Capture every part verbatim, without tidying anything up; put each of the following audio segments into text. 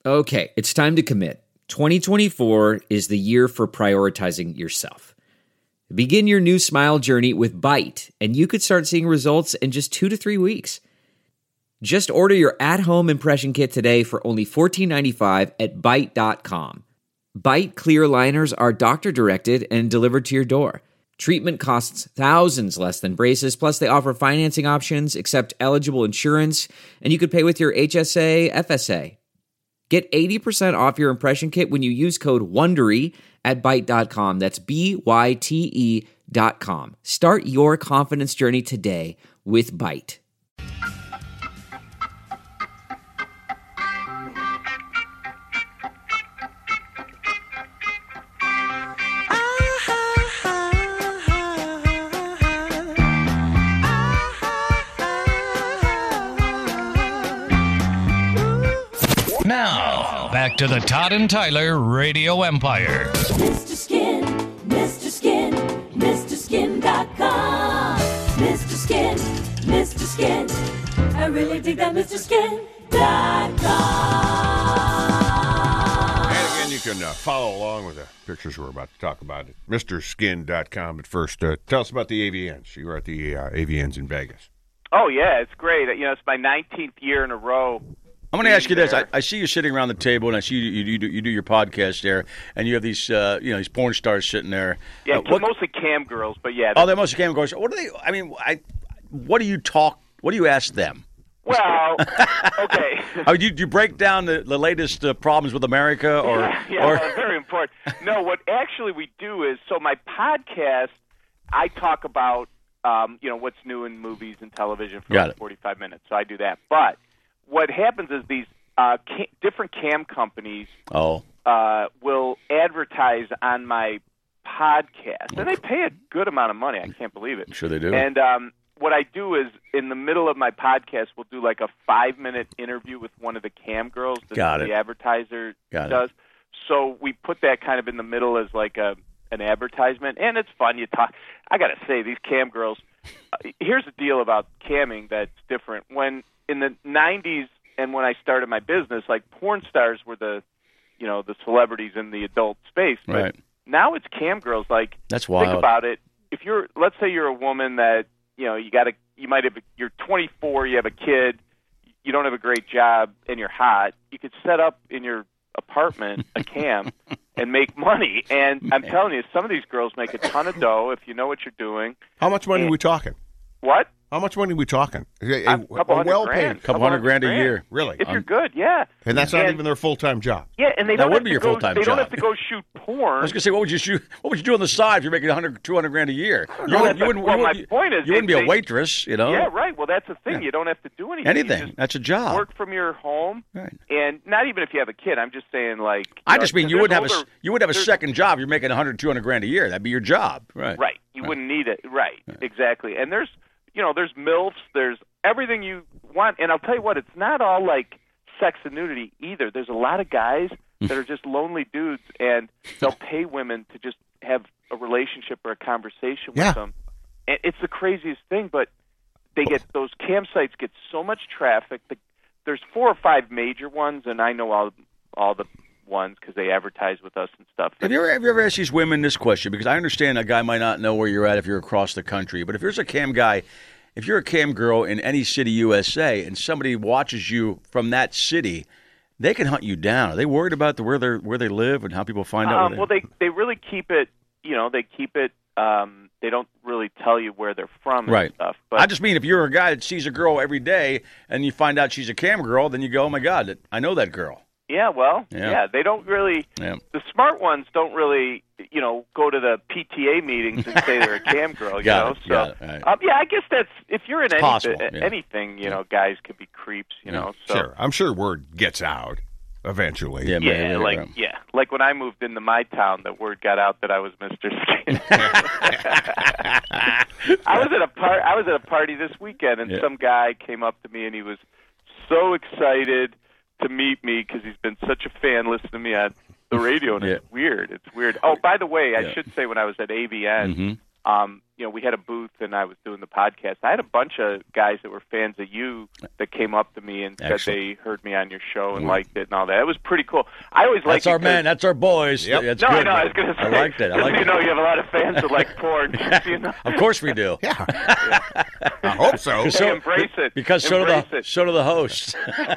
Okay, it's time to commit. twenty twenty-four is the year for prioritizing yourself. Begin your new smile journey with Byte, and you could start seeing results in just two to three weeks. Just order your at-home impression kit today for only fourteen ninety-five at byte dot com. Byte clear aligners are doctor-directed and delivered to your door. Treatment costs thousands less than braces, plus they offer financing options, accept eligible insurance, and you could pay with your H S A, F S A. Get eighty percent off your impression kit when you use code WONDERY at byte dot com. That's B Y T E dot com. Start your confidence journey today with Byte. Now, back to the Todd and Tyler Radio Empire. Mister Skin, Mister Skin, Mister Skin dot com. Mister Skin, Mister Skin. I really dig that Mister Skin dot com. And again, you can uh, follow along with the pictures we're about to talk about at Mister Skin dot com. But first, uh, tell us about the A V Ns. You were at the uh, A V Ns in Vegas. Oh, yeah, it's great. You know, it's my nineteenth year in a row. I'm going to ask you this. I, I see you sitting around the table, and I see you, you, you, do, you do your podcast there, and you have these, uh, you know, these porn stars sitting there. Yeah, uh, what, mostly cam girls, but yeah. Oh, they're mostly cam girls. What do they? I mean, I. What do you talk? What do you ask them? Well, okay. Oh, do you, do you break down the, the latest uh, problems with America, or? Yeah, yeah or... well, very important. No, what actually we do is so my podcast, I talk about, um, you know, what's new in movies and television for like forty-five minutes. So I do that, but what happens is these uh, ca- different cam companies oh. uh, will advertise on my podcast, and they pay a good amount of money. I can't believe it. I'm sure they do. And um, what I do is, in the middle of my podcast, we'll do like a five-minute interview with one of the cam girls that Got the it. advertiser Got does. It. So we put that kind of in the middle as like a an advertisement, and it's fun. You talk. I got to say, these cam girls. Uh, here's the deal about camming that's different. When in the nineties and when I started my business, like porn stars were the, you know, the celebrities in the adult space. But right. now it's cam girls. Like, that's wild. Think about it. If you're, let's say you're a woman that, you know, you got a, you might have, you're twenty-four, you have a kid, you don't have a great job, and you're hot. You could set up in your apartment a cam and make money. And I'm telling you, some of these girls make a ton of dough if you know what you're doing. How much money and, are we talking? What? How much money are we talking? A, a, a couple hundred well grand. paid, couple hundred grand a grand. year, really. If um, you're good, yeah. And that's not and, even their full time job. Yeah, and they that don't would have be to your go, full time They job. don't have to go shoot porn. I was going to say, what would you shoot? What would you do on the side if you're making one hundred, two hundred grand a year? You, No, wouldn't, you wouldn't. well, you my wouldn't, point is, you wouldn't they, be a waitress, you know. Yeah, right. Well, that's the thing. Yeah. You don't have to do anything. Anything. You just That's a job. Work from your home, right. And not even if you have a kid. I'm just saying, like. I know, just mean you would have older, a you would have a second job. You're making one hundred, two hundred grand a year. That'd be your job, right? Right. You right. wouldn't need it. Right. right. Exactly. And there's, you know, there's MILFs. There's everything you want. And I'll tell you what, it's not all like sex and nudity either. There's a lot of guys that are just lonely dudes, and they'll pay women to just have a relationship or a conversation with yeah. them. And it's the craziest thing, but they get those campsites get so much traffic. The, there's four or five major ones, and I know all all the ones because they advertise with us and stuff. Have you ever have you ever asked these women this question? Because I understand a guy might not know where you're at if you're across the country, but if there's a cam guy. If you're a cam girl in any city, U S A, and somebody watches you from that city, they can hunt you down. Are they worried about the, where they where they live and how people find out? Um, where well, they they really keep it. You know, they keep it. Um, they don't really tell you where they're from and right. stuff. But I just mean if you're a guy that sees a girl every day and you find out she's a cam girl, then you go, "Oh my God, I know that girl." Yeah, well, yeah, yeah they don't really. Yeah. The smart ones don't really, you know, go to the P T A meetings and say they're a cam girl. You got know, it, so got it, right. um, yeah, I guess that's if you're in it's any, possible, uh, yeah. anything, you know, guys could be creeps. You yeah. know, so. Sure, I'm sure word gets out eventually. Yeah, Yeah, maybe, like right. yeah, like when I moved into my town, the word got out that I was Mister Skin. I was at a par- I was at a party this weekend, and yeah. some guy came up to me, and he was so excited to meet me because he's been such a fan, listening to me on the radio, and yeah. it's weird. It's weird. Oh, by the way, I yeah. should say when I was at A V N, mm-hmm. um, you know, we had a booth and I was doing the podcast. I had a bunch of guys that were fans of you that came up to me and Excellent. said they heard me on your show and liked it and all that. It was pretty cool. I always like That's our man. That's our boys. Yep. That's no, good. no, I was going to say. I liked it. I liked you it. know, you have a lot of fans that like porn. You know? Of course we do. Yeah. I hope so. They So- embrace it. Because so do embrace the it. so do the hosts.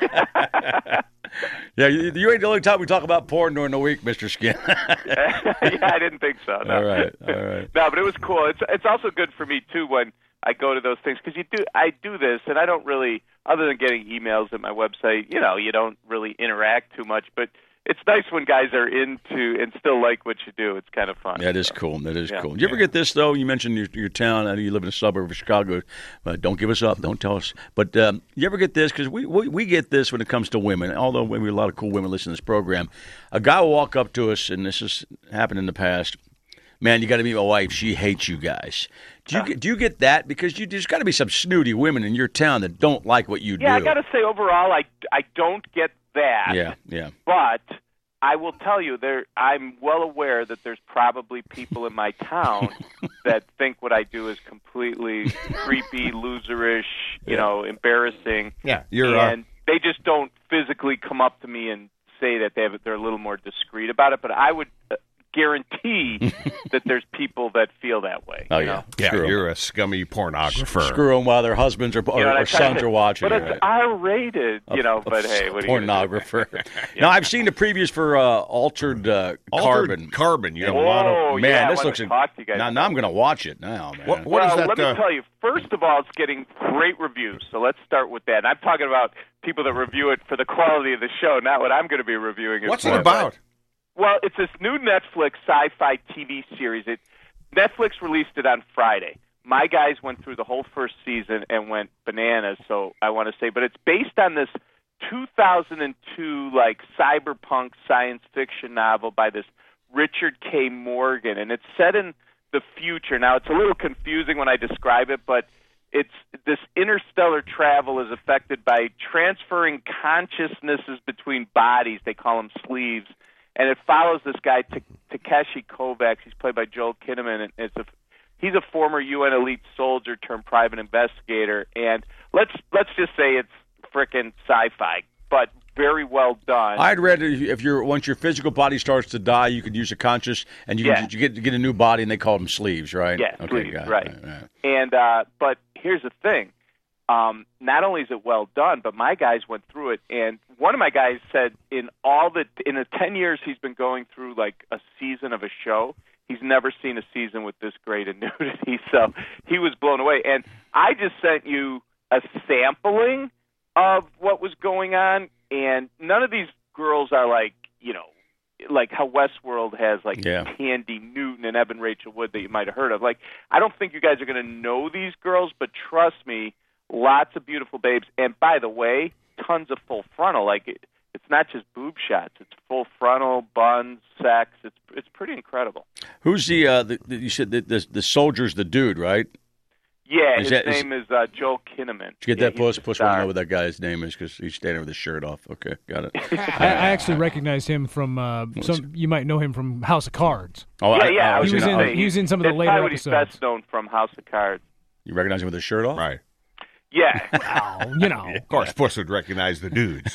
Yeah, you, you ain't the only time we talk about porn during the week, Mister Skin. Yeah, I didn't think so. No. All right, all right. No, but it was cool. It's it's also good for me too when I go to those things because you do. I do this, and I don't really, other than getting emails at my website. You know, you don't really interact too much, but it's nice when guys are into and still like what you do. It's kind of fun. That is so. cool. That is Yeah. cool. You ever get this, though? You mentioned your, your town. I know you live in a suburb of Chicago. Uh, don't give us up. Don't tell us. But um, you ever get this? Because we, we, we get this when it comes to women. Although we have a lot of cool women listening to this program. A guy will walk up to us, and this has happened in the past. Man, you got to meet my wife. She hates you guys. Do you, get, do you get that? Because you, there's got to be some snooty women in your town that don't like what you Yeah, do. I got to say overall, I, I don't get that. Yeah, yeah. But I will tell you, there. I'm well aware that there's probably people in my town that think what I do is completely creepy, loserish, you know, embarrassing. Yeah, you're. Uh, and they just don't physically come up to me and say that they have, they're a little more discreet about it. But I would uh, guarantee that there's people that feel that way. Oh, you yeah. know? yeah, Screw 'em. you're a scummy pornographer. Screw them while their husbands or, or, You know, and I or try sons to- are watching. But right? it's R-rated, you know. But hey, what are you gonna do? Pornographer. Now I've seen the previews for uh, Altered, uh, Altered Carbon. Carbon. You have a lot of. Oh, Man, yeah, I this wanna looks. talk to you guys now, about now I'm going to watch it now, man. What, what is well, that? let me uh, tell you. First of all, it's getting great reviews. So let's start with that. And I'm talking about people that review it for the quality of the show, not what I'm going to be reviewing. what's for. it about? Well, it's this new Netflix sci-fi T V series. It Netflix released it on Friday. My guys went through the whole first season and went bananas. So I want to say, but it's based on this two thousand two like cyberpunk science fiction novel by this Richard K. Morgan, and it's set in the future. Now it's a little confusing when I describe it, but it's this interstellar travel is affected by transferring consciousnesses between bodies. They call them sleeves. And it follows this guy, Ta- Takeshi Kovacs. He's played by Joel Kinnaman. And it's a, he's a former U N elite soldier turned private investigator. And let's let's just say it's frickin' sci-fi, but very well done. I'd read if you're once your physical body starts to die, you could use a conscious, and you, Yeah. can, you get get a new body, and they call them sleeves, right? Yeah, okay, sleeves, got it, right. right, right. And uh, but here's the thing. Um, not only is it well done, but my guys went through it, and one of my guys said in all the in the ten years he's been going through like a season of a show, he's never seen a season with this great a nudity. So he was blown away. And I just sent you a sampling of what was going on, and none of these girls are like you know. Like how Westworld has like Yeah. Tandy Newton and Evan Rachel Wood that you might have heard of. Like I don't think you guys are going to know these girls, but trust me, lots of beautiful babes. And by the way, tons of full frontal. Like it, it's not just boob shots; it's full frontal, buns, sex. It's it's pretty incredible. Who's the, uh, the, the you said the, the the soldier's the dude, right? Yeah, Is his that- is- name is, uh, Joel Kinnaman. Did you get yeah, that puss? he's the Puss want to star. know what that guy's name is because he's standing with his shirt off. Okay, got it. I, I actually recognize him from uh, some. You might know him from House of Cards. Oh, Yeah, I- yeah. I I He was gonna in- say, he was in some of the that's later probably what he's episodes. best known from House of Cards. You recognize him with his shirt off? Right. Yeah. Oh, you know. Of course, Puss would recognize the dudes.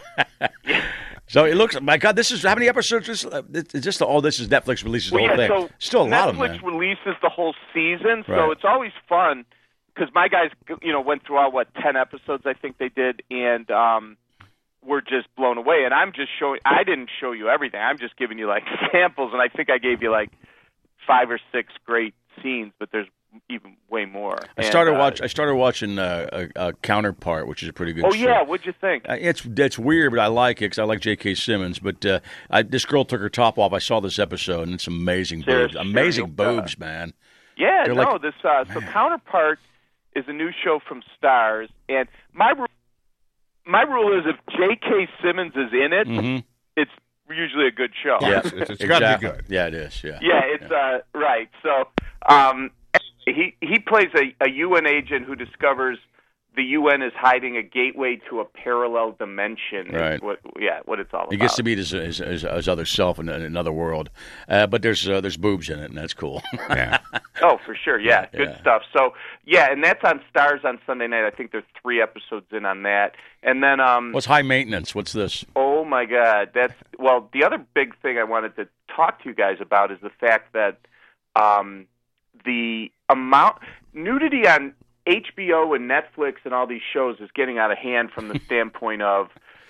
So it looks. My God, this is how many episodes? Is this? Is this the, all this is Netflix releases the Well, whole yeah, thing? so Still a lot of Netflix them. Man. releases the whole season, so Right. it's always fun because my guys, you know, went through all what ten episodes I think they did, and um, were just blown away. And I'm just showing. I didn't show you everything. I'm just giving you like samples, and I think I gave you like five or six great scenes, but there's even way more. I And, started uh, watch. I started watching uh, a, a Counterpart, which is a pretty good. Oh show. yeah, what'd you think? Uh, It's it's weird, but I like it because I like J K. Simmons. But uh, I, this girl took her top off. I saw this episode, and it's amazing Sarah boobs. Amazing Sheridan, uh, boobs, man. Yeah, They're no, like- this uh, so Counterpart is a new show from Stars, and my ru- my rule is if J K. Simmons is in it, Mm-hmm. it's usually a good show. Yeah, It's- it's gotta be good. Yeah, it is. Yeah. Yeah, it's uh, right. So um, he he plays a, a U N agent who discovers the U N is hiding a gateway to a parallel dimension. Right. What, yeah, what it's all about. He gets to meet his his, his, his other self in, in another world, uh, but there's uh, there's boobs in it, and that's cool. Yeah. Oh, for sure. Yeah, good Yeah. stuff. So, yeah, and that's on Stars on Sunday night. I think there's three episodes in on that. And then, um, What's High Maintenance? What's this? oh my God, that's well. The other big thing I wanted to talk to you guys about is the fact that um, the amount nudity on H B O and Netflix and all these shows is getting out of hand from the standpoint of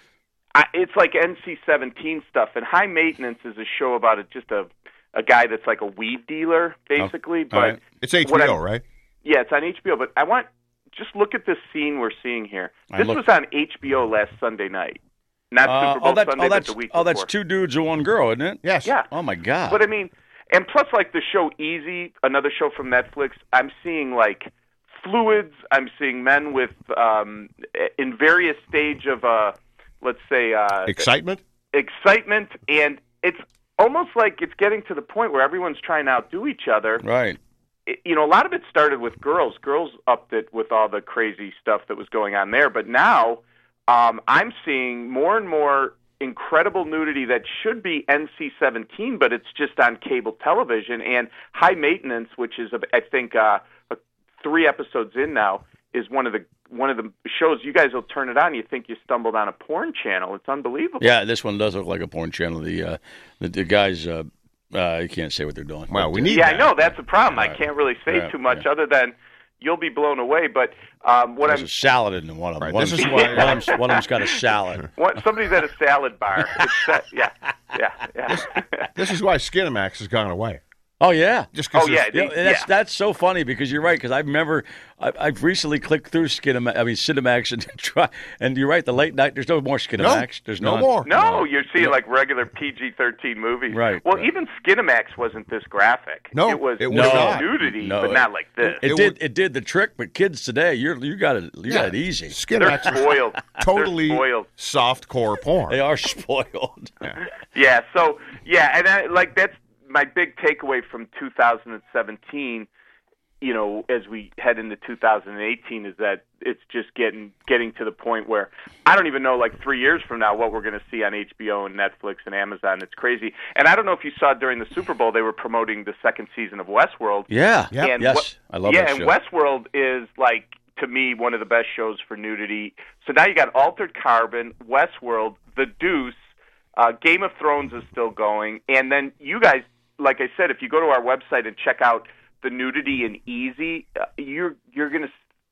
I, it's like N C seventeen stuff. And High Maintenance is a show about a, just a a guy that's like a weed dealer, basically. Oh, but all right. It's H B what O, I- right? Yeah, it's on H B O. But I want just look at this scene we're seeing here. I This look- was on H B O last Sunday night, not Uh, Super Bowl oh, that's, Sunday, oh, that's, but the week oh, that's before. two dudes and one girl, isn't it? Yes. Yeah. Oh, my God. But I mean, and plus, like the show Easy, another show from Netflix, I'm seeing like fluids. I'm seeing men with um, in various stage of uh, let's say uh, Excitement? excitement, and it's almost like it's getting to the point where everyone's trying to outdo each other. Right. It- you know, a lot of it started with girls. Girls upped it with all the crazy stuff that was going on there, but now um, I'm seeing more and more incredible nudity that should be N C seventeen, but it's just on cable television. And High Maintenance, which is, I think, uh, a, three episodes in now, is one of the one of the shows. You guys will turn it on, you think you stumbled on a porn channel. It's unbelievable. Yeah, this one does look like a porn channel. The uh, the, the guys, uh, uh, you can't say what they're doing. Well, we need Yeah, that. I know that's a problem. Right. I can't really say Right, too much yeah. other than you'll be blown away. But um, what There's I'm a salad in one of them. Right, One, this of is them why- one, of them's, one of them's got a salad. what, somebody's at a salad bar. It's that, yeah, yeah, yeah. This is why Skinamax has gone away. Oh, yeah. Just 'cause Oh, yeah, there's- You know, that's yeah. that's so funny because you're right. Because I remember I, I've recently clicked through Skinamax. I mean Cinemax and try. And you're right. The late night. There's no more Skinamax. There's no none. more. No, you're seeing like regular P G thirteen movies. Right, Well, right. even Skinamax wasn't this graphic. No, it was it was no, not. nudity, No, but it- not like this. It, It did. would- It did the trick. But kids today, you're you got it. You got it easy. They're Skinamax is spoiled. totally They're spoiled. soft core porn. They are spoiled. Yeah. So yeah, and I, like that's my big takeaway from two thousand seventeen. You know, as we head into two thousand eighteen, is that it's just getting getting to the point where I don't even know, like three years from now, what we're going to see on H B O and Netflix and Amazon. It's crazy. And I don't know if you saw during the Super Bowl, they were promoting the second season of Westworld. Yeah. Yep. And Yes. what- I love yeah, that show. and Westworld is like, to me, one of the best shows for nudity. So now you got Altered Carbon, Westworld, The Deuce, uh, Game of Thrones is still going, and then you guys, like I said, if you go to our website and check out the nudity in Easy, uh, you're you're gonna.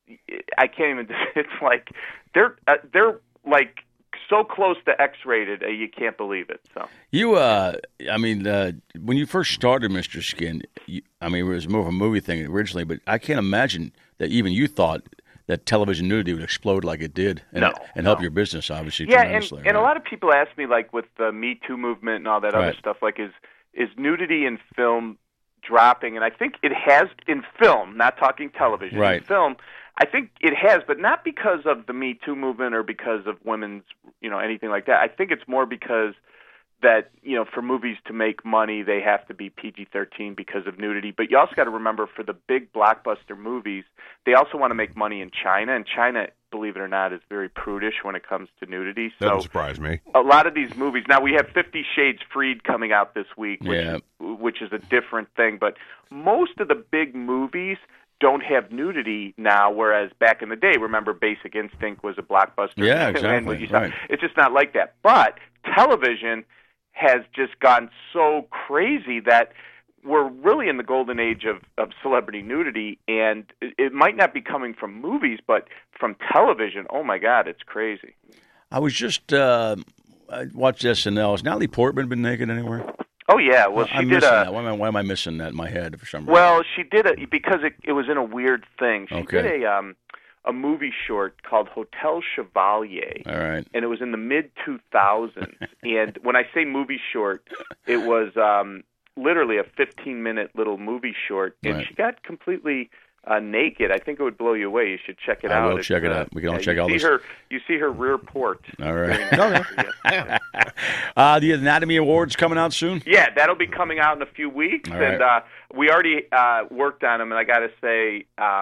I can't even. It's like they're uh, they're like so close to X-rated, uh, you can't believe it. So. You, uh, I mean, uh, when you first started Mister Skin, you, I mean, it was more of a movie thing originally, but I can't imagine that even you thought that television nudity would explode like it did and, No, and help no. your business, obviously, Yeah, and, tremendously. and a right? lot of people ask me, like, with the Me Too movement and all that other Right. stuff, like, is is nudity in film dropping? And I think it has in film, not talking television. Right. In film, I think it has, but not because of the Me Too movement or because of women's, you know, anything like that. I think it's more because that, you know, for movies to make money, they have to be P G thirteen because of nudity. But you also got to remember, for the big blockbuster movies, they also want to make money in China, and China, believe it or not, is very prudish when it comes to nudity. So Doesn't surprise me. a lot of these movies. Now we have Fifty Shades Freed coming out this week, which, Yeah. which is a different thing. But most of the big movies don't have nudity now, whereas back in the day, remember Basic Instinct was a blockbuster. Yeah, And exactly, you saw- right. It's just not like that. But television has just gone so crazy that we're really in the golden age of, of celebrity nudity, and it, it might not be coming from movies, but from television. Oh, my God, it's crazy. I was just, uh, I watched S N L. Has Natalie Portman been naked anywhere? Oh, yeah. Well, she I'm did missing a... that. Why am, I, why am I missing that in my head for some reason? Well, she did it because it, it was in a weird thing. She Okay. did a um a movie short called Hotel Chevalier, All right. and it was in the mid two thousands. And when I say movie short, it was um literally a fifteen minute little movie short, and Right. she got completely uh, naked. I think it would blow you away. You should check it I out. will It's, check it uh, out. We can all yeah, check you all see this. her. You see her rear port. All right. During- Okay. Uh, the Anatomy Awards coming out soon? Yeah, that'll be coming out in a few weeks, All and right. uh, we already uh, worked on them. And I got to say, um,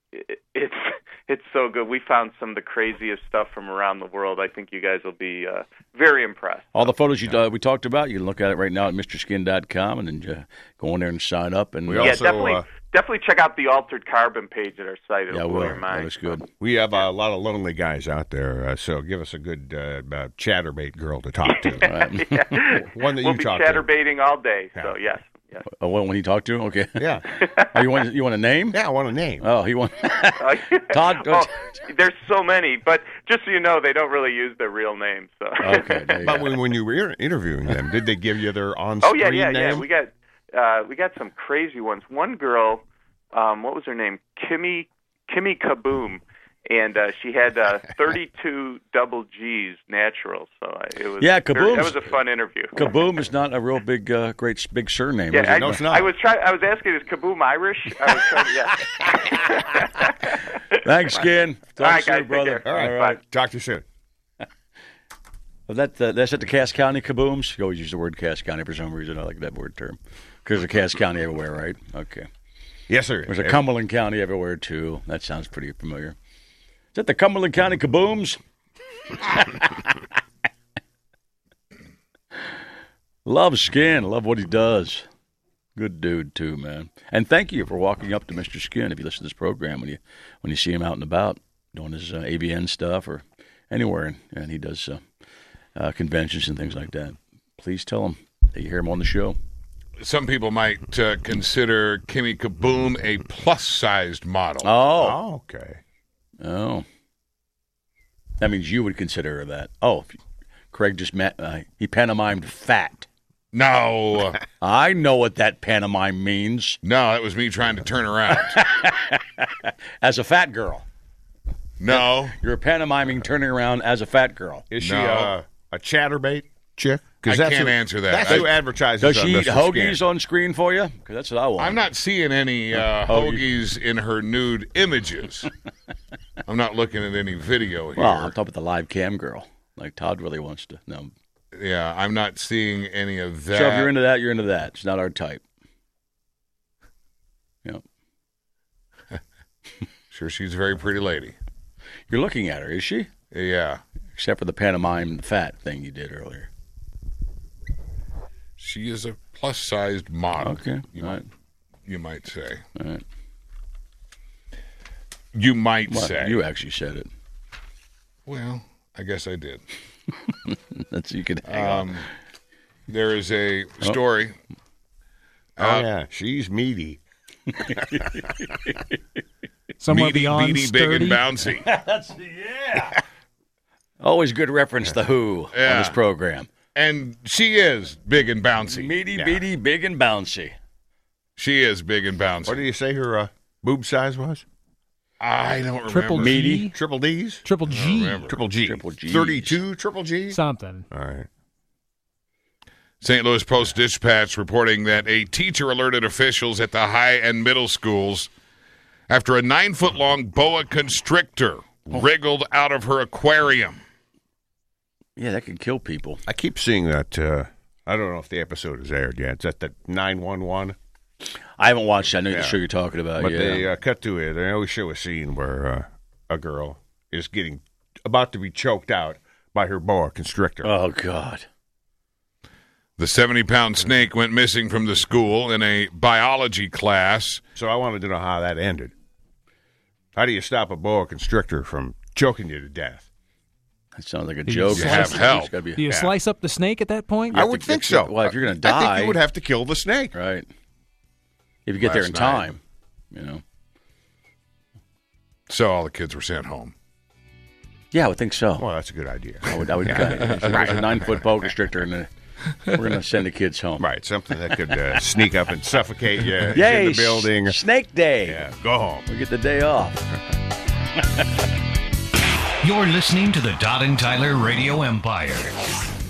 it, it's it's so good. We found some of the craziest stuff from around the world. I think you guys will be uh, very impressed. All the photos you uh, we talked about, you can look at it right now at Mr Skin dot com and then uh, go in there and sign up. And We Yeah, also, definitely uh, definitely check out the Altered Carbon page at our site. It'll yeah, blow well, your mind. that was good. We have a lot of lonely guys out there, uh, so give us a good uh, uh, chatterbait girl to talk to. Yeah. One that we'll you be talk to. chatterbaiting all day. So yes, yes. Oh, when he talked to him, okay. Yeah. Oh, you want you want a name? Yeah, I want a name. Oh, he want Todd. Oh, there's so many, but just so you know, they don't really use their real names. So. Okay, there you But go. when, when you were interviewing them, did they give you their Oh on-screen yeah, yeah, name? yeah. We got uh, we got some crazy ones. One girl, um, what was her name? Kimmy Kimmy Kaboom, and uh, she had uh, thirty-two double G's natural. So I, it was Yeah, very- that Kaboom's- was a fun interview. Kaboom is not a real big, uh, great, big surname. Yeah, is it? I, No, it's not. I was trying. I was asking, is Kaboom Irish? I was trying to, yeah. Thanks, Skin. Talk All right, soon, guys, take brother. care. All right. All right. Talk to you soon. Well, that uh, that's at the Cass County Kabooms. You always use the word Cass County for some reason. I like that word term because there's a Cass County everywhere, right? Okay. Yes, sir. There's a Cumberland County everywhere too. That sounds pretty familiar. Is that the Cumberland County Kabooms? Love Skin. Love what he does. Good dude too, man. And thank you for walking up to Mister Skin if you listen to this program when you when you see him out and about doing his uh, A V N stuff or anywhere, and, and he does uh, uh, conventions and things like that. Please tell him that you hear him on the show. Some people might uh, consider Kimmy Kaboom a plus-sized model. Oh, Oh, okay. oh, that means you would consider her that. Oh, Craig just met. Uh, he pantomimed fat. No, I know what that pantomime means. no, that was me trying to turn around. As a fat girl, No, you're pantomiming turning around as a fat girl. Is she No. uh, a chatterbait chick? 'Cause I that's can't who- answer that. That's I- who advertises Does on she eat Mister hoagies Skin. on screen for you? Because that's what I want. I'm not seeing any uh, Oh, hoagies in her nude images. I'm not looking at any video here. Well, I'm talking about the live cam girl. Like Todd really wants to. No. Yeah, I'm not seeing any of that. So if you're into that, you're into that. It's not our type. Yep. Sure, she's a very pretty lady. You're looking at her, is she? Yeah, Except for the pantomime fat thing you did earlier. she is a plus-sized model. Okay. you All might right. you might say. All right. You might Well, say. you actually said it. Well, I guess I did. That's you can hang on. Um, there is a story. Oh, Uh, yeah. She's meaty. Somewhere meaty, beyond beady, sturdy. big, and bouncy. Always good reference to Who on Yeah. this program. And she is big and bouncy. Meaty, Yeah. beady, big, and bouncy. She is big and bouncy. What did you say her uh, boob size was? I don't remember. Triple G. Triple D's? Triple G. remember. Triple G. Triple Gs. thirty-two triple G? Something. All right. Saint Louis Post-Dispatch reporting that a teacher alerted officials at the high and middle schools after a nine-foot-long boa constrictor wriggled out of her aquarium. Yeah, that could kill people. I keep seeing that. Uh, I don't know if the episode is aired yet. It's at the nine one one. I haven't watched it. I know Yeah. the show you're talking about. But yeah. they uh, cut to it. They always show a scene where uh, a girl is getting about to be choked out by her boa constrictor. Oh, God. The seventy-pound snake went missing from the school in a biology class. So I wanted to know how that ended. How do you stop a boa constrictor from choking you to death? That sounds like a You joke. You have It's help. gotta be- Do you Yeah. slice up the snake at that point? I would to think get- so. well, if you're gonna I die- think you would have to kill the snake. Right. If you get there in Last night. time, you know. So all the kids were sent home. Yeah, I would think so. Well, that's a good idea. I would. I would. There's a nine-foot boa constrictor, and a, we're going to send the kids home. Right, something that could uh, sneak up and suffocate you Yay! in the building. S- Snake Day. Yeah, go home. We get the day off. You're listening to the Todd and Tyler Radio Empire.